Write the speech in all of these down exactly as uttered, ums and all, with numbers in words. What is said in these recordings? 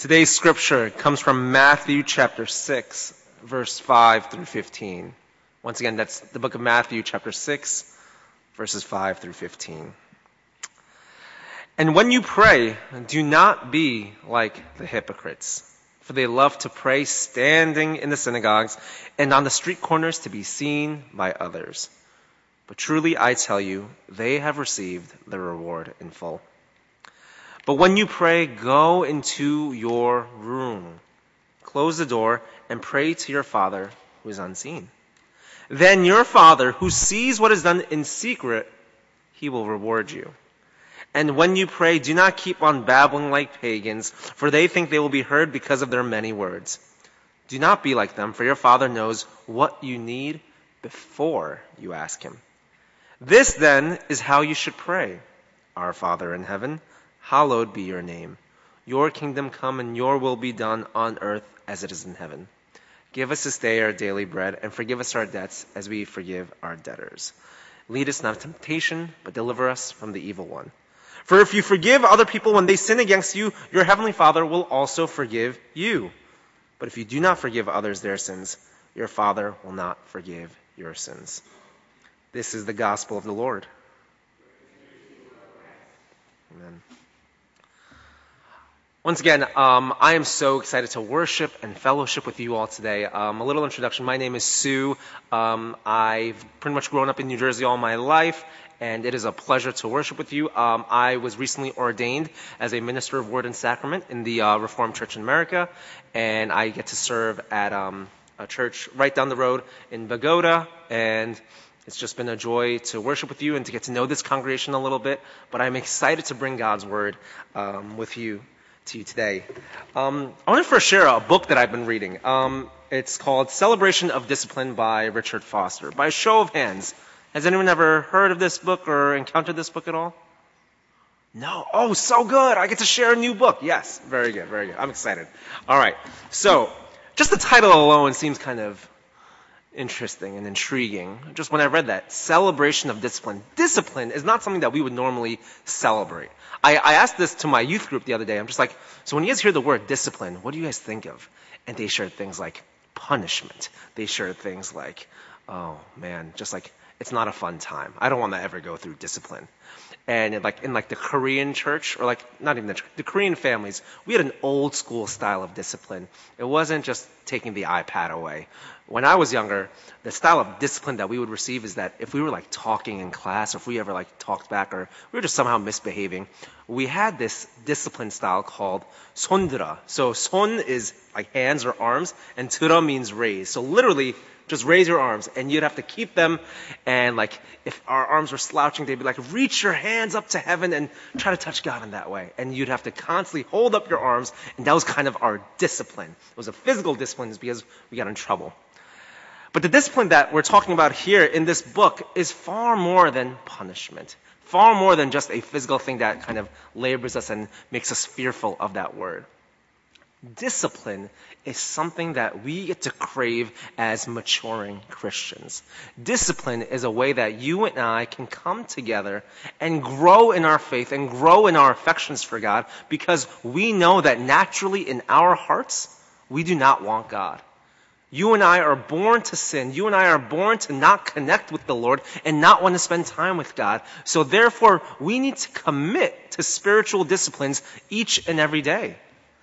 Today's scripture comes from Matthew chapter six, verse five through fifteen. Once again, that's the book of Matthew chapter six, verses five through fifteen. And when you pray, do not be like the hypocrites, for they love to pray standing in the synagogues and on the street corners to be seen by others. But truly I tell you, they have received their reward in full. But when you pray, go into your room, close the door, and pray to your Father who is unseen. Then your Father, who sees what is done in secret, he will reward you. And when you pray, do not keep on babbling like pagans, for they think they will be heard because of their many words. Do not be like them, for your Father knows what you need before you ask him. This, then, is how you should pray. Our Father in heaven, hallowed be your name. Your kingdom come and your will be done on earth as it is in heaven. Give us this day our daily bread and forgive us our debts as we forgive our debtors. Lead us not into temptation, but deliver us from the evil one. For if you forgive other people when they sin against you, your heavenly Father will also forgive you. But if you do not forgive others their sins, your Father will not forgive your sins. This is the gospel of the Lord. Amen. Once again, um, I am so excited to worship and fellowship with you all today. Um, a little introduction. My name is Sue. Um, I've pretty much grown up in New Jersey all my life, and it is a pleasure to worship with you. Um, I was recently ordained as a minister of Word and Sacrament in the uh, Reformed Church in America, and I get to serve at um, a church right down the road in Bogota, and it's just been a joy to worship with you and to get to know this congregation a little bit, but I'm excited to bring God's Word um, with you to you today. Um, I want to first share a book that I've been reading. Um, it's called Celebration of Discipline by Richard Foster. By a show of hands, has anyone ever heard of this book or encountered this book at all? No? Oh, so good. I get to share a new book. Yes. Very good. Very good. I'm excited. All right. So, just the title alone seems kind of interesting and intriguing. Just when I read that, Celebration of Discipline. Discipline is not something that we would normally celebrate. I, I asked this to my youth group the other day. I'm just like, so when you guys hear the word discipline, what do you guys think of? And they shared things like punishment. They shared things like, oh man, just like, it's not a fun time. I don't want to ever go through discipline. And in like in like the Korean church, or like not even the, the Korean families, we had an old school style of discipline. It wasn't just taking the iPad away. When I was younger, the style of discipline that we would receive is that if we were like talking in class, or if we ever like talked back, or we were just somehow misbehaving, we had this discipline style called 손들어. So 손 is like hands or arms, and 들어 means raise. So literally, just raise your arms, and you'd have to keep them, and like, if our arms were slouching, they'd be like, reach your hands up to heaven and try to touch God in that way. And you'd have to constantly hold up your arms, and that was kind of our discipline. It was a physical discipline because we got in trouble. But the discipline that we're talking about here in this book is far more than punishment. Far more than just a physical thing that kind of labors us and makes us fearful of that word. Discipline is something that we get to crave as maturing Christians. Discipline is a way that you and I can come together and grow in our faith and grow in our affections for God, because we know that naturally in our hearts, we do not want God. You and I are born to sin. You and I are born to not connect with the Lord and not want to spend time with God. So therefore, we need to commit to spiritual disciplines each and every day.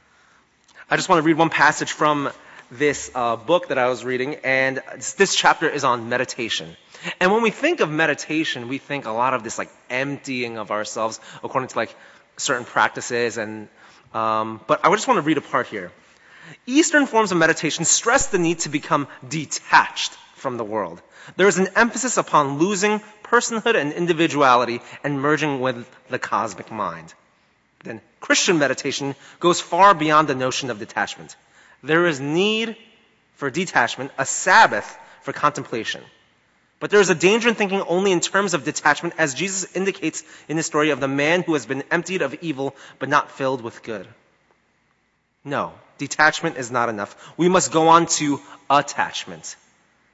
I just want to read one passage from this uh, book that I was reading, and this chapter is on meditation. And when we think of meditation, we think a lot of this like emptying of ourselves according to like certain practices, and um, but I just want to read a part here. Eastern forms of meditation stress the need to become detached from the world. There is an emphasis upon losing personhood and individuality and merging with the cosmic mind. Then Christian meditation goes far beyond the notion of detachment. There is need for detachment, a Sabbath for contemplation. But there is a danger in thinking only in terms of detachment, as Jesus indicates in the story of the man who has been emptied of evil but not filled with good. No, detachment is not enough. We must go on to attachment.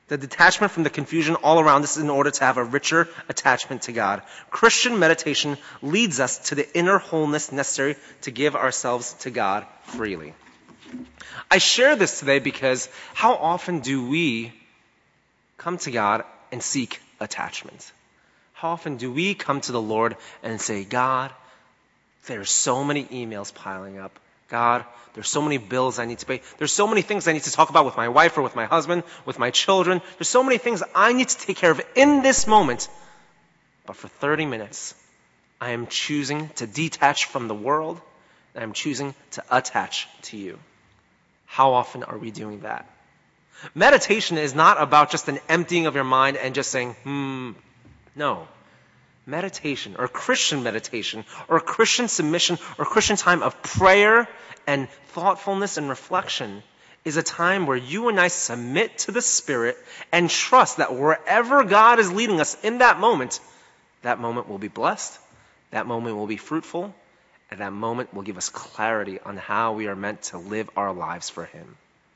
The detachment from the confusion all around us in order to have a richer attachment to God. Christian meditation leads us to the inner wholeness necessary to give ourselves to God freely. I share this today because how often do we come to God and seek attachment? How often do we come to the Lord and say, God, there's so many emails piling up. God, there's so many bills I need to pay. There's so many things I need to talk about with my wife or with my husband, with my children. There's so many things I need to take care of in this moment. But for thirty minutes, I am choosing to detach from the world, and I'm choosing to attach to you. How often are we doing that? Meditation is not about just an emptying of your mind and just saying, hmm, no. Meditation, or Christian meditation, or Christian submission, or Christian time of prayer and thoughtfulness and reflection is a time where you and I submit to the Spirit and trust that wherever God is leading us in that moment, that moment will be blessed, that moment will be fruitful, and that moment will give us clarity on how we are meant to live our lives for Him.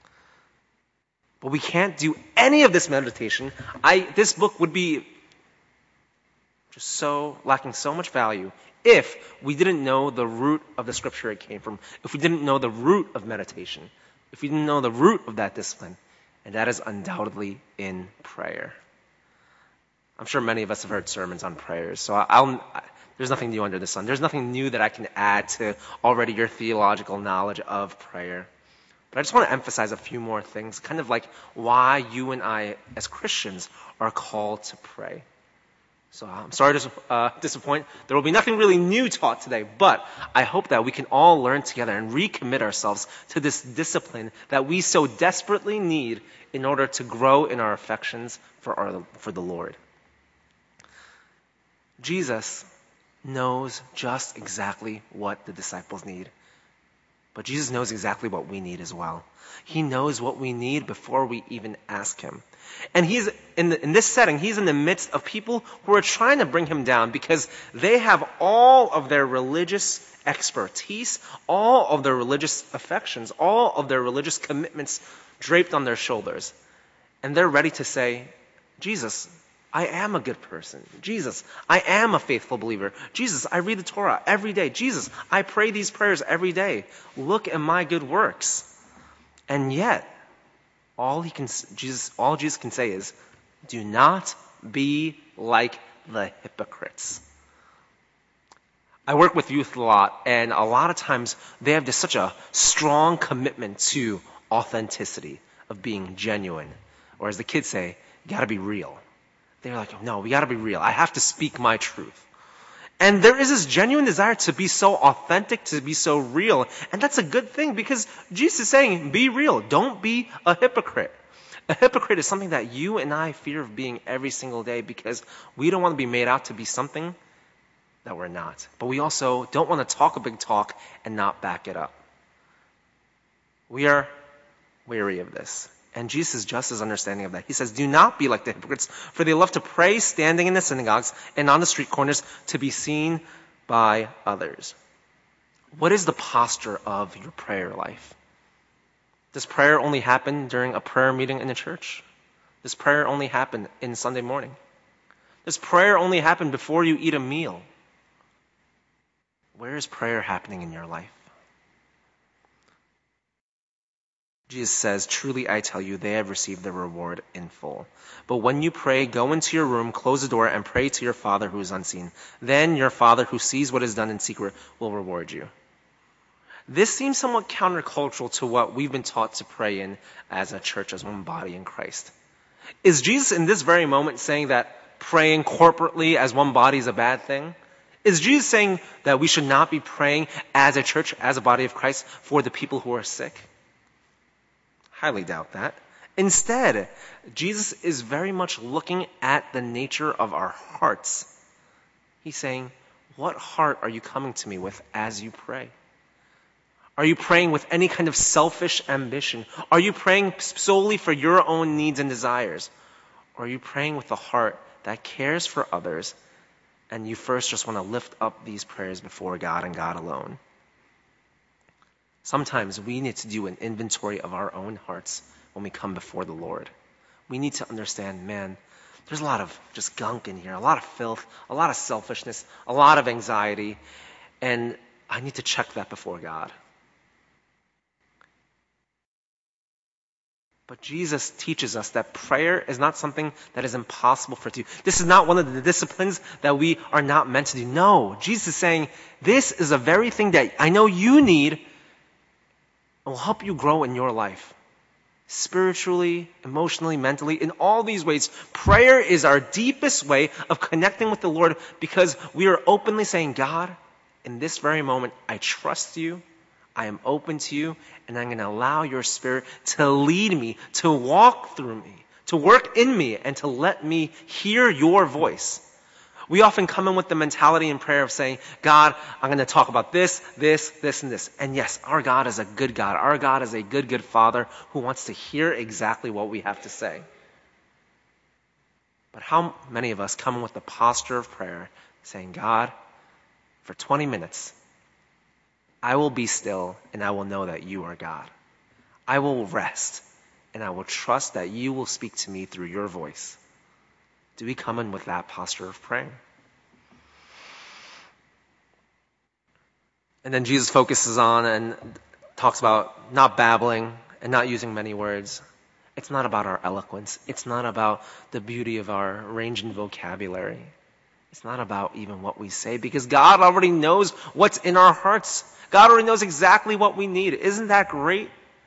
But we can't do any of this meditation. I, this book would be just so lacking so much value if we didn't know the root of the scripture it came from, if we didn't know the root of meditation, if we didn't know the root of that discipline, and that is undoubtedly in prayer. I'm sure many of us have heard sermons on prayers, so I'll, I, there's nothing new under the sun. There's nothing new that I can add to already your theological knowledge of prayer. But I just want to emphasize a few more things, kind of like why you and I as Christians are called to pray. So I'm sorry to uh, disappoint. There will be nothing really new taught today, but I hope that we can all learn together and recommit ourselves to this discipline that we so desperately need in order to grow in our affections for our for the Lord. Jesus knows just exactly what the disciples need, but Jesus knows exactly what we need as well. He knows what we need before we even ask Him. And he's in, the, in this setting, he's in the midst of people who are trying to bring him down because they have all of their religious expertise, all of their religious affections, all of their religious commitments draped on their shoulders. And they're ready to say, Jesus, I am a good person. Jesus, I am a faithful believer. Jesus, I read the Torah every day. Jesus, I pray these prayers every day. Look at my good works. And yet, all he can, Jesus, all Jesus can say is, do not be like the hypocrites. I work with youth a lot, and a lot of times they have this such a strong commitment to authenticity, of being genuine. Or as the kids say, you gotta be real. They're like, no, we gotta be real. I have to speak my truth. And there is this genuine desire to be so authentic, to be so real. And that's a good thing because Jesus is saying, be real. Don't be a hypocrite. A hypocrite is something that you and I fear of being every single day because we don't want to be made out to be something that we're not. But we also don't want to talk a big talk and not back it up. We are weary of this. And Jesus is just as understanding of that. He says, do not be like the hypocrites, for they love to pray standing in the synagogues and on the street corners to be seen by others. What is the posture of your prayer life? Does prayer only happen during a prayer meeting in the church? Does prayer only happen in Sunday morning? Does prayer only happen before you eat a meal? Where is prayer happening in your life? Jesus says, truly I tell you, they have received their reward in full. But when you pray, go into your room, close the door, and pray to your Father who is unseen. Then your Father who sees what is done in secret will reward you. This seems somewhat countercultural to what we've been taught to pray in as a church, as one body in Christ. Is Jesus in this very moment saying that praying corporately as one body is a bad thing? Is Jesus saying that we should not be praying as a church, as a body of Christ, for the people who are sick? Highly doubt that. Instead, Jesus is very much looking at the nature of our hearts. He's saying, what heart are you coming to me with as you pray? Are you praying with any kind of selfish ambition? Are you praying solely for your own needs and desires? Or are you praying with a heart that cares for others and you first just want to lift up these prayers before God and God alone? Sometimes we need to do an inventory of our own hearts when we come before the Lord. we need to understand, man, there's a lot of just gunk in here, a lot of filth, a lot of selfishness, a lot of anxiety, and I need to check that before God. But Jesus teaches us that prayer is not something that is impossible for us to do. This is not one of the disciplines that we are not meant to do. No, Jesus is saying, this is a very thing that I know you need and will help you grow in your life. Spiritually, emotionally, mentally, in all these ways, prayer is our deepest way of connecting with the Lord because we are openly saying, God, in this very moment, I trust you. I am open to you, and I'm going to allow your Spirit to lead me, to walk through me, to work in me, and to let me hear your voice. We often come in with the mentality in prayer of saying, God, I'm going to talk about this, this, this, and this. And yes, our God is a good God. Our God is a good, good Father who wants to hear exactly what we have to say. But how many of us come in with the posture of prayer saying, God, for twenty minutes, I will be still and I will know that you are God. I will rest and I will trust that you will speak to me through your voice. Do we come in with that posture of praying? And then Jesus focuses on and talks about not babbling and not using many words. It's not about our eloquence. It's not about the beauty of our range and vocabulary. It's not about even what we say because God already knows what's in our hearts. God already knows exactly what we need. Isn't that great?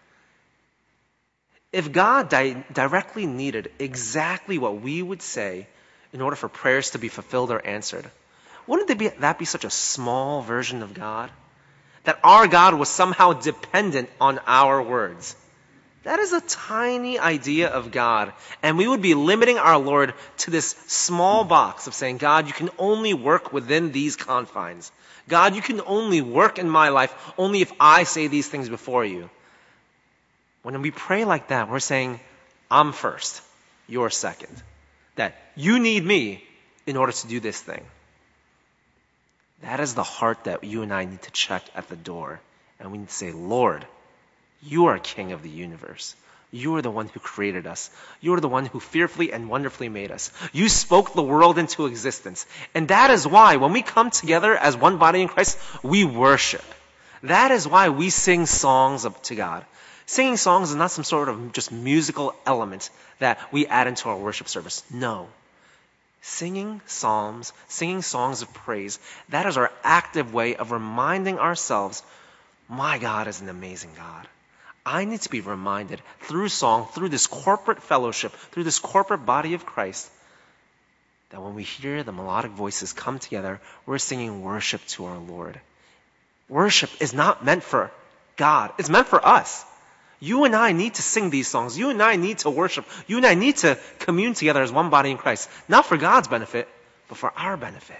If God di- directly needed exactly what we would say in order for prayers to be fulfilled or answered, wouldn't that be, that be such a small version of God? That our God was somehow dependent on our words. That is a tiny idea of God. And we would be limiting our Lord to this small box of saying, God, you can only work within these confines. God, you can only work in my life only if I say these things before you. When we pray like that, we're saying, I'm first, you're second. That you need me in order to do this thing. That is the heart that you and I need to check at the door. And we need to say, Lord, you are King of the universe. You are the one who created us. You are the one who fearfully and wonderfully made us. You spoke the world into existence. And that is why when we come together as one body in Christ, we worship. That is why we sing songs to God. Singing songs is not some sort of just musical element that we add into our worship service. No. Singing psalms, singing songs of praise, that is our active way of reminding ourselves, my God is an amazing God. I need to be reminded through song, through this corporate fellowship, through this corporate body of Christ, that when we hear the melodic voices come together, we're singing worship to our Lord. Worship is not meant for God. It's meant for us. You and I need to sing these songs. You and I need to worship. You and I need to commune together as one body in Christ. Not for God's benefit, but for our benefit.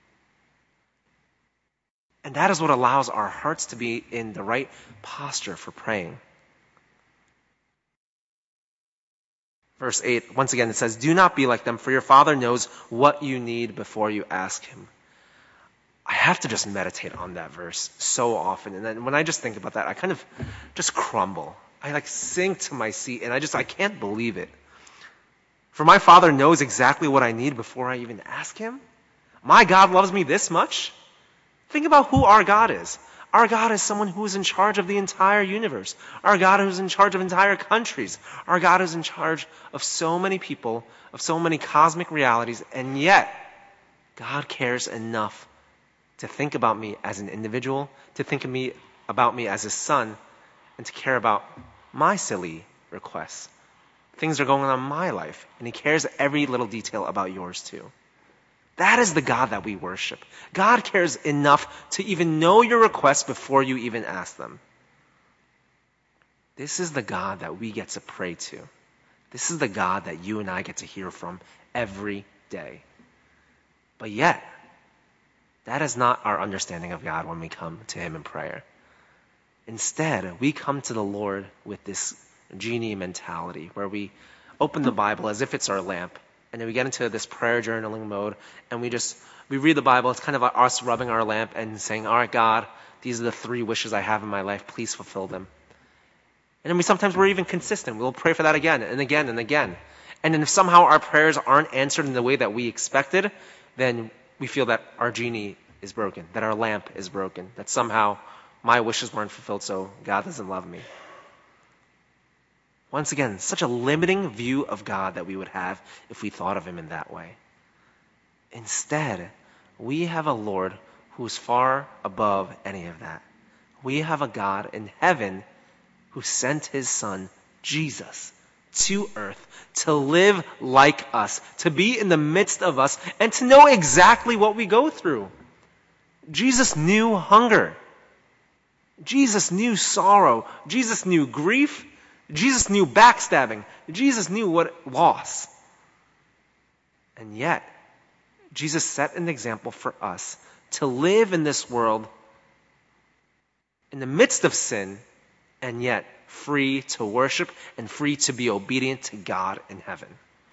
And that is what allows our hearts to be in the right posture for praying. Verse eight, once again it says, do not be like them, for your Father knows what you need before you ask him. I have to just meditate on that verse so often. And then when I just think about that, I kind of just crumble. I like sink to my seat and I just, I can't believe it. For my Father knows exactly what I need before I even ask him. My God loves me this much. Think about who our God is. Our God is someone who is in charge of the entire universe. Our God is in charge of entire countries. Our God is in charge of so many people, of so many cosmic realities, and yet God cares enough to think about me as an individual, to think of me about me as his son, and to care about my silly requests. Things are going on in my life, and he cares every little detail about yours too. That is the God that we worship. God cares enough to even know your requests before you even ask them. This is the God that we get to pray to. This is the God that you and I get to hear from every day. But yet, that is not our understanding of God when we come to him in prayer. Instead, we come to the Lord with this genie mentality where we open the Bible as if it's our lamp. And then we get into this prayer journaling mode and we just, we read the Bible. It's kind of us rubbing our lamp and saying, all right, God, these are the three wishes I have in my life. Please fulfill them. And then we sometimes we're even consistent. We'll pray for that again and again and again. And then if somehow our prayers aren't answered in the way that we expected, then we feel that our genie is broken, that our lamp is broken, that somehow my wishes weren't fulfilled, so God doesn't love me. Once again, such a limiting view of God that we would have if we thought of him in that way. Instead, we have a Lord who is far above any of that. We have a God in heaven who sent his son, Jesus, to earth to live like us, to be in the midst of us, and to know exactly what we go through. Jesus knew hunger. Jesus knew sorrow. Jesus knew grief. Jesus knew backstabbing. Jesus knew what loss. And yet, Jesus set an example for us to live in this world in the midst of sin, and yet free to worship and free to be obedient to God in heaven.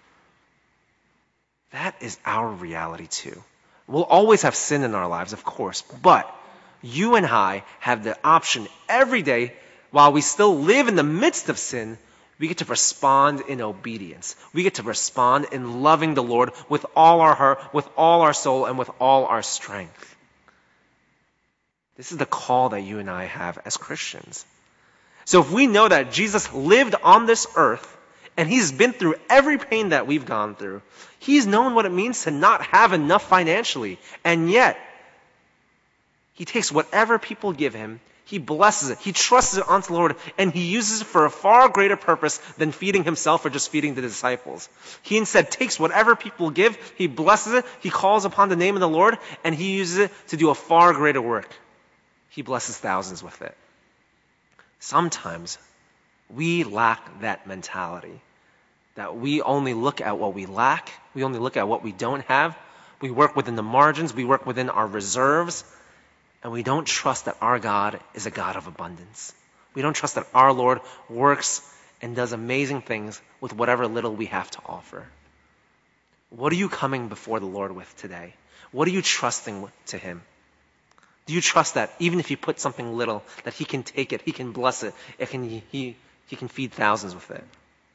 That is our reality too. We'll always have sin in our lives, of course, but you and I have the option every day, while we still live in the midst of sin, we get to respond in obedience. We get to respond in loving the Lord with all our heart, with all our soul, and with all our strength. This is the call that you and I have as Christians. So if we know that Jesus lived on this earth, and he's been through every pain that we've gone through, he's known what it means to not have enough financially, and yet he takes whatever people give him, he blesses it, he trusts it onto the Lord, and he uses it for a far greater purpose than feeding himself or just feeding the disciples. He instead takes whatever people give, he blesses it, he calls upon the name of the Lord, and he uses it to do a far greater work. He blesses thousands with it. Sometimes we lack that mentality, that we only look at what we lack, we only look at what we don't have, we work within the margins, we work within our reserves, and we don't trust that our God is a God of abundance. We don't trust that our Lord works and does amazing things with whatever little we have to offer. What are you coming before the Lord with today? What are you trusting to him? Do you trust that even if you put something little, that he can take it, he can bless it, it can, he, he can feed thousands with it?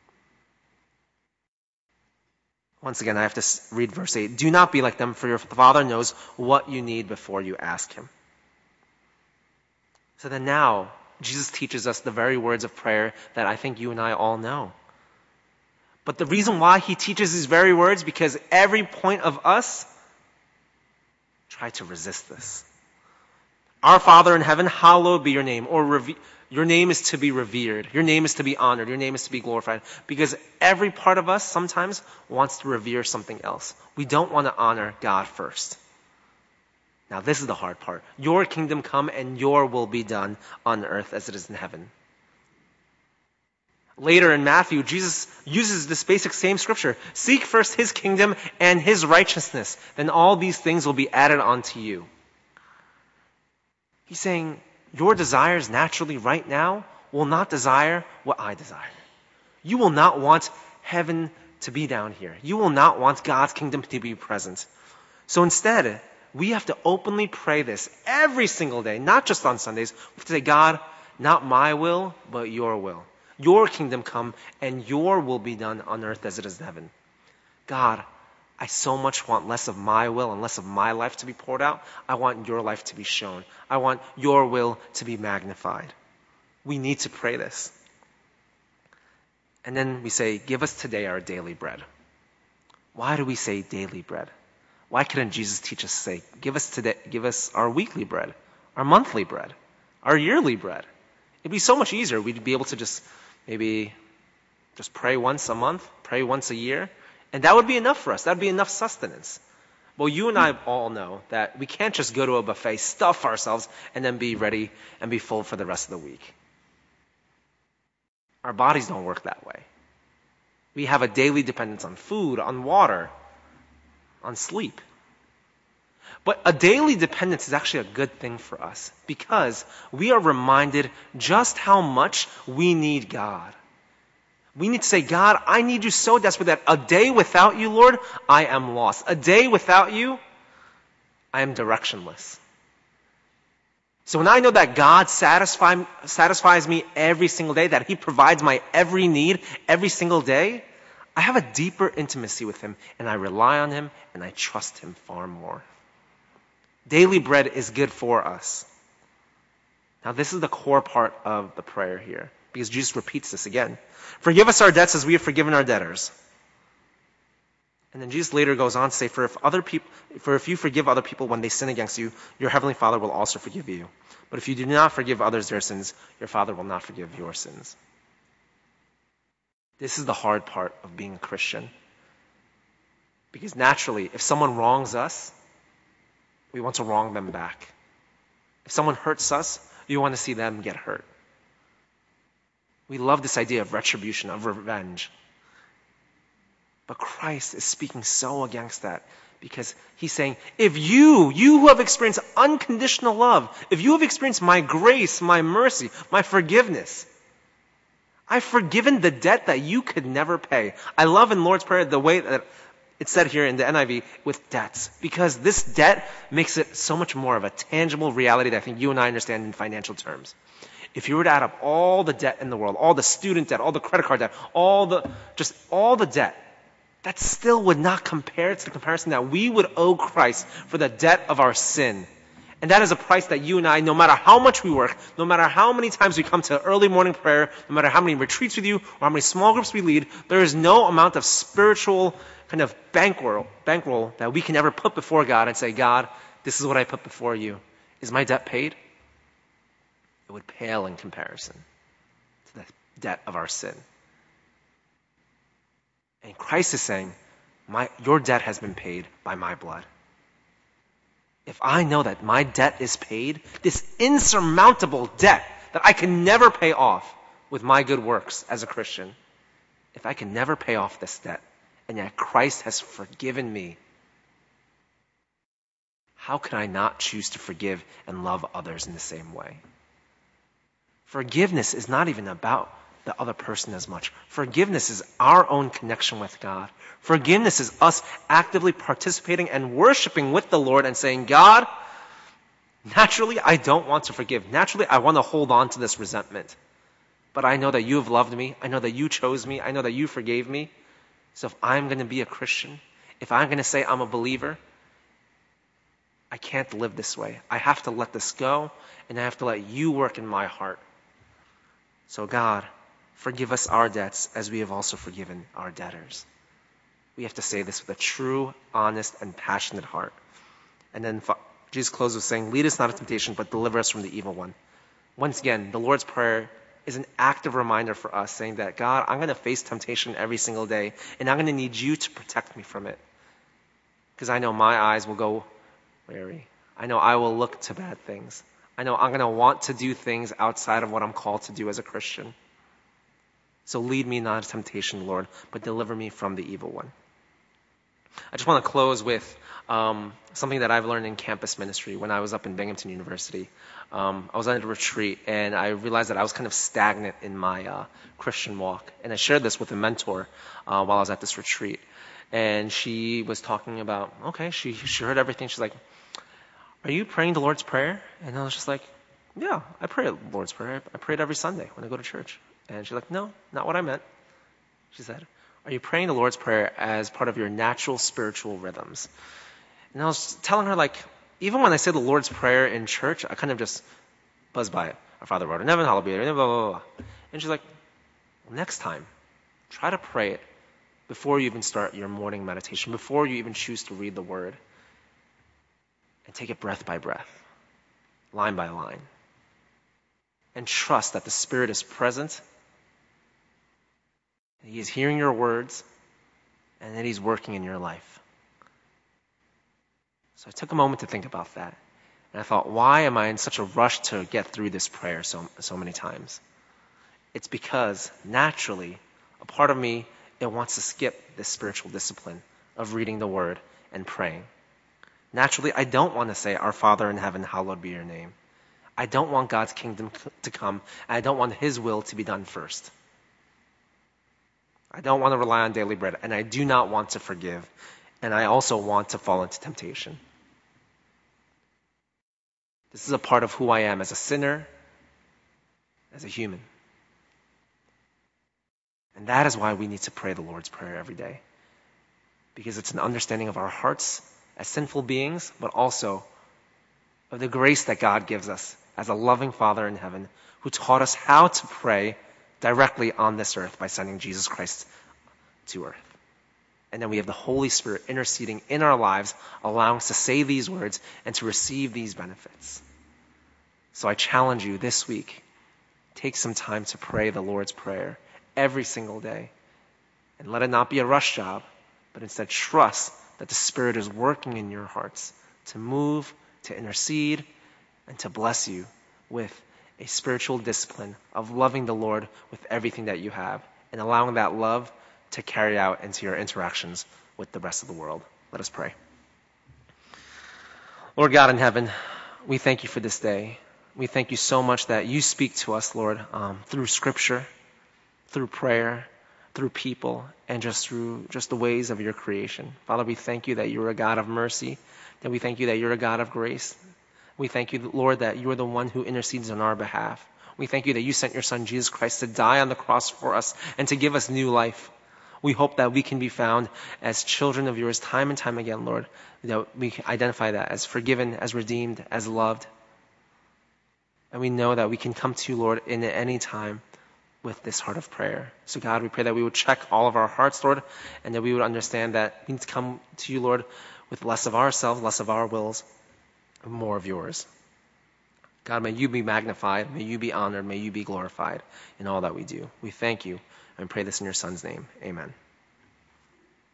Once again, I have to read verse eight. Do not be like them, for your Father knows what you need before you ask him. So then now, Jesus teaches us the very words of prayer that I think you and I all know. But the reason why he teaches these very words, because every point of us try to resist this. Our Father in heaven, hallowed be your name. Or reve- your name is to be revered. Your name is to be honored. Your name is to be glorified. Because every part of us sometimes wants to revere something else. We don't want to honor God first. Now this is the hard part. Your kingdom come and your will be done on earth as it is in heaven. Later in Matthew, Jesus uses this basic same scripture. Seek first his kingdom and his righteousness. Then all these things will be added onto you. He's saying, your desires naturally right now will not desire what I desire. You will not want heaven to be down here. You will not want God's kingdom to be present. So instead, we have to openly pray this every single day, not just on Sundays. We have to say, God, not my will, but your will. Your kingdom come and your will be done on earth as it is in heaven. God, I so much want less of my will and less of my life to be poured out. I want your life to be shown. I want your will to be magnified. We need to pray this. And then we say, give us today our daily bread. Why do we say daily bread? Why couldn't Jesus teach us to say, give us today, give us our weekly bread, our monthly bread, our yearly bread? It'd be so much easier. We'd be able to just maybe just pray once a month, pray once a year. And that would be enough for us. That would be enough sustenance. Well, you and I all know that we can't just go to a buffet, stuff ourselves, and then be ready and be full for the rest of the week. Our bodies don't work that way. We have a daily dependence on food, on water, on sleep. But a daily dependence is actually a good thing for us because we are reminded just how much we need God. We need to say, God, I need you so desperate that a day without you, Lord, I am lost. A day without you, I am directionless. So when I know that God satisfy, satisfies me every single day, that he provides my every need every single day, I have a deeper intimacy with him, and I rely on him, and I trust him far more. Daily bread is good for us. Now, this is the core part of the prayer here, because Jesus repeats this again. Forgive us our debts as we have forgiven our debtors. And then Jesus later goes on to say, for if other people, for if you forgive other people when they sin against you, your heavenly Father will also forgive you. But if you do not forgive others their sins, your Father will not forgive your sins. This is the hard part of being a Christian. Because naturally, if someone wrongs us, we want to wrong them back. If someone hurts us, we want to see them get hurt. We love this idea of retribution, of revenge. But Christ is speaking so against that, because he's saying, if you, you who have experienced unconditional love, if you have experienced my grace, my mercy, my forgiveness, I've forgiven the debt that you could never pay. I love in Lord's Prayer the way that it's said here in the N I V with debts, because this debt makes it so much more of a tangible reality that I think you and I understand in financial terms. If you were to add up all the debt in the world, all the student debt, all the credit card debt, all the, just all the debt, that still would not compare to the comparison that we would owe Christ for the debt of our sin. And that is a price that you and I, no matter how much we work, no matter how many times we come to early morning prayer, no matter how many retreats with you, or how many small groups we lead, there is no amount of spiritual kind of bankroll, bankroll that we can ever put before God and say, God, this is what I put before you. Is my debt paid? It would pale in comparison to the debt of our sin. And Christ is saying, my, your debt has been paid by my blood. If I know that my debt is paid, this insurmountable debt that I can never pay off with my good works as a Christian, if I can never pay off this debt, and yet Christ has forgiven me, how can I not choose to forgive and love others in the same way? Forgiveness is not even about the other person as much. Forgiveness is our own connection with God. Forgiveness is us actively participating and worshiping with the Lord and saying, God, naturally I don't want to forgive. Naturally I want to hold on to this resentment. But I know that you have loved me. I know that you chose me. I know that you forgave me. So if I'm going to be a Christian, if I'm going to say I'm a believer, I can't live this way. I have to let this go, and I have to let you work in my heart. So God, forgive us our debts as we have also forgiven our debtors. We have to say this with a true, honest, and passionate heart. And then Jesus closes with saying, lead us not into temptation, but deliver us from the evil one. Once again, the Lord's Prayer is an active reminder for us, saying that, God, I'm going to face temptation every single day, and I'm going to need you to protect me from it. Because I know my eyes will go wary. I know I will look to bad things. I know I'm going to want to do things outside of what I'm called to do as a Christian. So lead me not into temptation, Lord, but deliver me from the evil one. I just want to close with um, something that I've learned in campus ministry when I was up in Binghamton University. Um, I was on a retreat, and I realized that I was kind of stagnant in my uh, Christian walk. And I shared this with a mentor uh, while I was at this retreat. And she was talking about, okay, she, she heard everything. She's like, are you praying the Lord's Prayer? And I was just like, yeah, I pray the Lord's Prayer. I pray it every Sunday when I go to church. And she's like, no, not what I meant. She said, are you praying the Lord's Prayer as part of your natural spiritual rhythms? And I was telling her, like, even when I say the Lord's Prayer in church, I kind of just buzz by it. Our Father, who art in heaven, hallowed be thy name, blah, blah, blah. And she's like, well, next time, try to pray it before you even start your morning meditation, before you even choose to read the Word. And take it breath by breath, line by line. And trust that the Spirit is present, that He is hearing your words, and that He's working in your life. So I took a moment to think about that. And I thought, why am I in such a rush to get through this prayer so, so many times? It's because, naturally, a part of me, it wants to skip this spiritual discipline of reading the Word and praying. Naturally, I don't want to say, Our Father in heaven, hallowed be your name. I don't want God's kingdom to come, and I don't want His will to be done first. I don't want to rely on daily bread, and I do not want to forgive, and I also want to fall into temptation. This is a part of who I am as a sinner, as a human. And that is why we need to pray the Lord's Prayer every day. Because it's an understanding of our hearts as sinful beings, but also of the grace that God gives us as a loving Father in heaven who taught us how to pray directly on this earth by sending Jesus Christ to earth. And then we have the Holy Spirit interceding in our lives, allowing us to say these words and to receive these benefits. So I challenge you this week, take some time to pray the Lord's Prayer every single day. And let it not be a rush job, but instead trust that the Spirit is working in your hearts to move, to intercede, and to bless you with a spiritual discipline of loving the Lord with everything that you have and allowing that love to carry out into your interactions with the rest of the world. Let us pray. Lord God in heaven, we thank you for this day. We thank you so much that you speak to us, Lord, um, through Scripture, through prayer, through people, and just through just the ways of your creation. Father, we thank you that you're a God of mercy, that we thank you that you're a God of grace. We thank you, Lord, that you are the one who intercedes on our behalf. We thank you that you sent your Son, Jesus Christ, to die on the cross for us and to give us new life. We hope that we can be found as children of yours time and time again, Lord, that we can identify that as forgiven, as redeemed, as loved. And we know that we can come to you, Lord, in any time with this heart of prayer. So God, we pray that we would check all of our hearts, Lord, and that we would understand that we need to come to you, Lord, with less of ourselves, less of our wills, and more of yours. God, may you be magnified, may you be honored, may you be glorified in all that we do. We thank you and pray this in your Son's name. Amen.